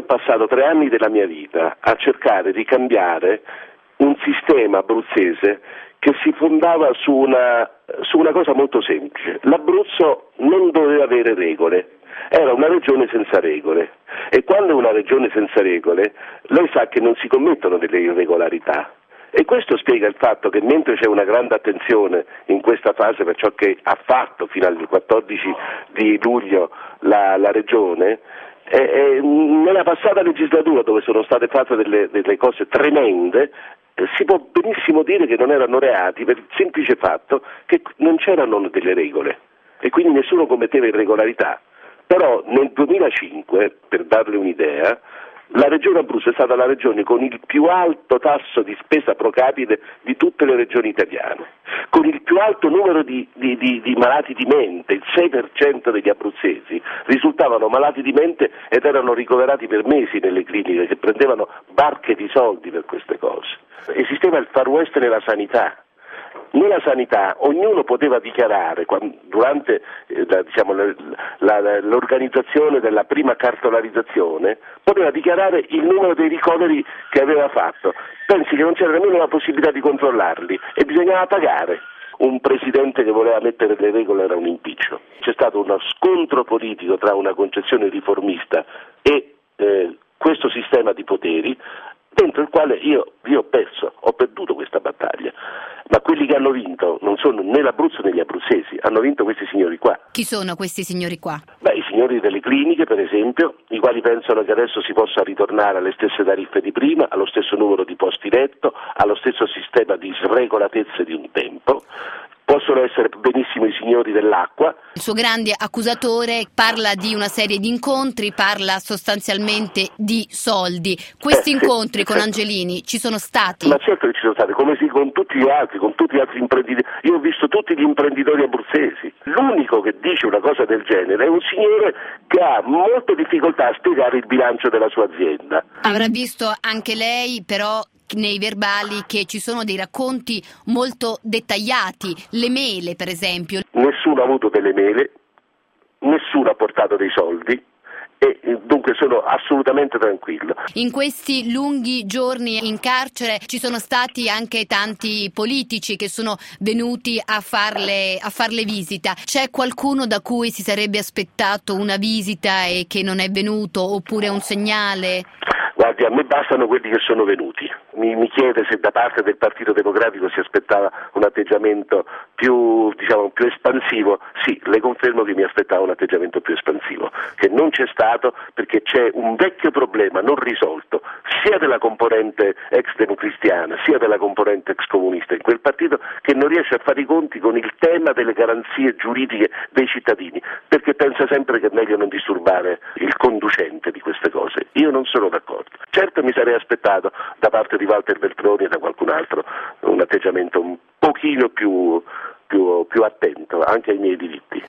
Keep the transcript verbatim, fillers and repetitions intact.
passato tre anni della mia vita a cercare di cambiare un sistema abruzzese che si fondava su una, su una cosa molto semplice. L'Abruzzo non doveva avere regole, era una regione senza regole, e quando è una regione senza regole lei sa che non si commettono delle irregolarità. E questo spiega il fatto che mentre c'è una grande attenzione in questa fase per ciò che ha fatto fino al quattordici di luglio la, la Regione, eh, eh, nella passata legislatura, dove sono state fatte delle, delle cose tremende, eh, si può benissimo dire che non erano reati per il semplice fatto che non c'erano delle regole e quindi nessuno commetteva irregolarità. Però nel duemilacinque, per darle un'idea, la regione Abruzzo è stata la regione con il più alto tasso di spesa pro capite di tutte le regioni italiane, con il più alto numero di, di, di, di malati di mente. Il sei per cento degli abruzzesi risultavano malati di mente ed erano ricoverati per mesi nelle cliniche, che prendevano barche di soldi per queste cose. Esisteva il Far West nella sanità. Nella sanità ognuno poteva dichiarare, quando, durante eh, la, diciamo, la, la, l'organizzazione della prima cartolarizzazione, poteva dichiarare il numero dei ricoveri che aveva fatto. Pensi che non c'era nemmeno la possibilità di controllarli e bisognava pagare. Un presidente che voleva mettere le regole era un impiccio. C'è stato uno scontro politico tra una concezione riformista e eh, questo sistema di poteri, dentro il quale io, io ho perso, ho perduto questa battaglia, ma quelli che hanno vinto non sono né l'Abruzzo né gli abruzzesi, hanno vinto questi signori qua. Chi sono questi signori qua? Beh, i signori delle cliniche, per esempio, i quali pensano che adesso si possa ritornare alle stesse tariffe di prima, allo stesso numero di posti letto, allo stesso sistema di sregolatezze di un tempo. Possono essere benissimo i signori dell'acqua. Il suo grande accusatore parla di una serie di incontri, parla sostanzialmente di soldi. Questi eh, incontri sì, con certo. Angelini ci sono stati? Ma certo che ci sono stati, come sì con tutti gli altri, con tutti gli altri imprenditori. Io ho visto tutti gli imprenditori abruzzesi. L'unico che dice una cosa del genere è un signore che ha molte difficoltà a spiegare il bilancio della sua azienda. Avrà visto anche lei, però, nei verbali, che ci sono dei racconti molto dettagliati, le mele per esempio. Nessuno ha avuto delle mele, nessuno ha portato dei soldi e dunque sono assolutamente tranquillo. In questi lunghi giorni in carcere ci sono stati anche tanti politici che sono venuti a farle, a farle visita. C'è qualcuno da cui si sarebbe aspettato una visita e che non è venuto, oppure un segnale? Guardi, a me bastano quelli che sono venuti. Mi, mi chiede se da parte del Partito Democratico si aspettava un atteggiamento più, diciamo, più espansivo. Sì, le confermo che mi aspettavo un atteggiamento più espansivo, che non c'è stato perché c'è un vecchio problema non risolto, sia della componente ex democristiana, sia della componente ex comunista in quel partito, che non riesce a fare i conti con il tema delle garanzie giuridiche dei cittadini, perché pensa sempre che è meglio non disturbare il conducente di queste cose. Io non sono d'accordo. Certo mi sarei aspettato da parte di Walter Veltroni e da qualcun altro un atteggiamento un pochino più, più, più attento anche ai miei diritti.